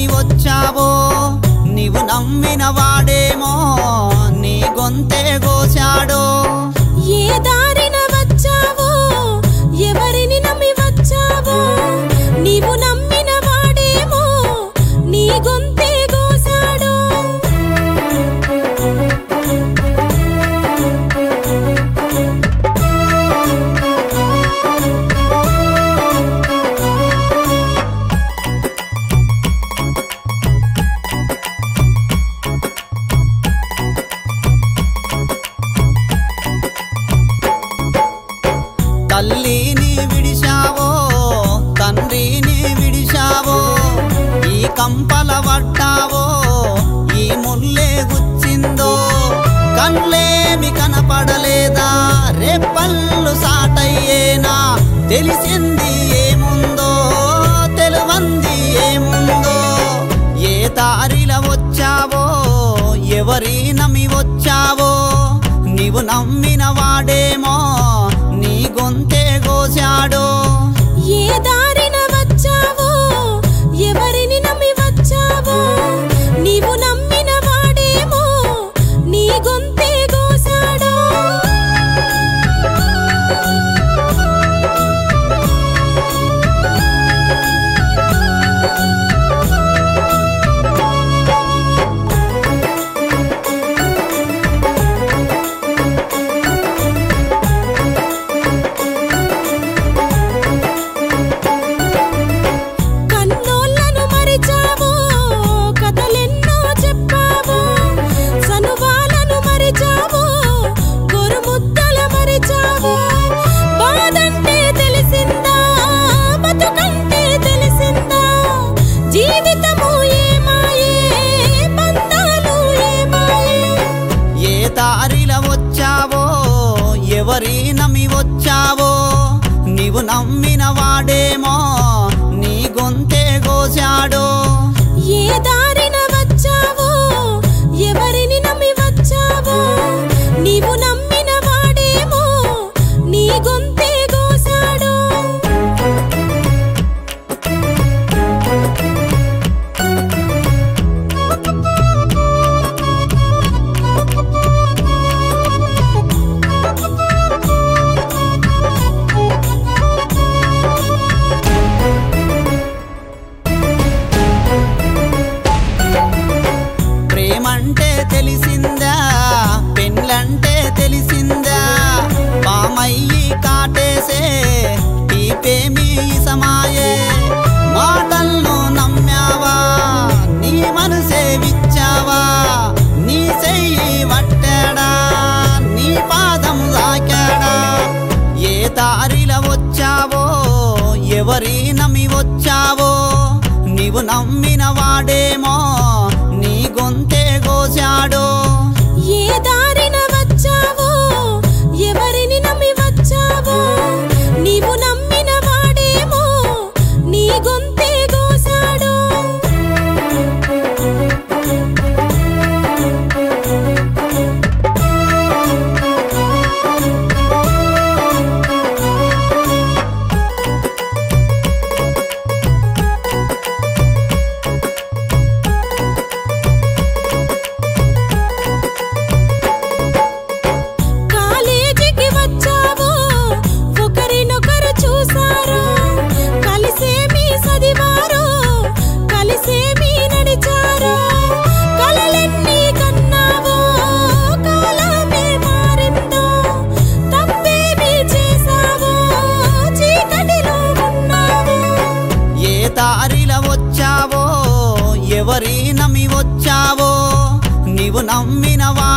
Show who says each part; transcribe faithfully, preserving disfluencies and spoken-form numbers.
Speaker 1: నమ్మి వచ్చావో నీవు నమ్మిన వాడేమో నీ గొంతే గోశాడో
Speaker 2: ఏ దారిన వచ్చావో ఎవరిని నమ్మి వచ్చావో నీవు నమ్మిన వాడేమో నీ గొంతే గోశాడో
Speaker 1: తల్లిని విడిశావో తండ్రిని విడిశావో ఈ కంపల పట్టావో ఈ ముల్లే గుచ్చిందో కళ్ళేమి కనపడలేదా రెప్పళ్ళు సాటయ్యేనా తెలిసింది ఏముందో తెలువంది ఏముందో ఏ దారిల వచ్చావో ఎవరి నమ్మి వచ్చావో నీవు నమ్మిన వాడేమో నీ గొంతే గోశాడో
Speaker 2: ఏ దారిన వచ్చావో ఎవరిని నమ్మి వచ్చావో నీవు నమ్మిన వాడేమో నీ గొంతే గోశాడో కన్నోళ్ళను మరిచావో కథలెన్నో చెప్పావో సనువాలను మరిచావో గొరుముద్దల మరిచావో బాధంటే తెలిసిందా బతుకంటే తెలిసిందా జీవితము ఏమాయే బంధాలు ఏమాయే
Speaker 1: ఏ దారిల వచ్చావో ఎవరి నమ్మి వచ్చావో నీవు నమ్మిన వాడేమో నీ గొంతే గోశాడో
Speaker 2: ఏ దారిన వచ్చావో ఎవరిని నమ్మి వచ్చావో నీవు నమ్మిన వాడేమో నీ గొంతే గోశాడో
Speaker 1: ప్రేమంటే తెలిసిందా పెళ్ళంటే తెలిసిందా పామయ్యి కాటేసే టీపేమి సమాయే మాటలను నమ్మావా నీ మనసే విచ్చావా నీ చెయ్యి వట్టాడా నీ పాదం దాకాడా ఏ దారిల వచ్చావో ఎవరి నమ్మి వచ్చావో నీవు నమ్మిన వాడేమో నీ గొంతే గోశాడో
Speaker 2: ఏ దారిన వచ్చావో ఎవరిని నమ్మి వచ్చావో నీవు నమ్మిన వాడేమో నీ గొంతే గోశాడో కాలేజీకి వచ్చావో ఒకరినొకరు చూసారో కలిసేమి చదివారో కలిసేమి నడిచారో కలలెన్ని కన్నావో కాలమే మారిందో తప్పేమి చేసావో చీకటిలో ఉన్నావో
Speaker 1: ఏ దారిల వచ్చావో ఎవరి నమ్మి వచ్చావో నీవు నమ్మిన